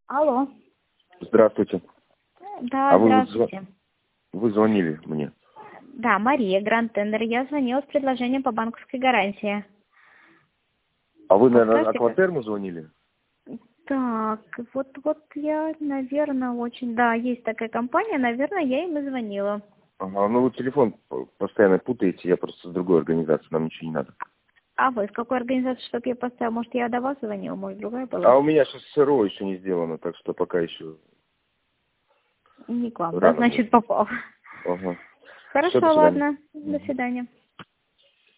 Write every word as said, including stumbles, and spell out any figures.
Алло. Здравствуйте. Да, А вы, здравствуйте. зв- вы звонили мне. Да, Мария, Гранд Тендер. Я звонила с предложением по банковской гарантии. А вы, наверное, Подскажите, как? Акватерму звонили? Так, вот, вот я, наверное, очень... Да, есть такая компания, наверное, я им и звонила. Ага, ну вы телефон п- постоянно путаете, я просто с другой организации, нам ничего не надо. А вы с какой организации, чтобы я поставила? Может, я до вас звонила, может, другая была? А у меня сейчас СРО еще не сделано, так что пока еще Не к вам, да, рано. значит, попал. Ага. Все, Хорошо, до свидания. ладно. До свидания.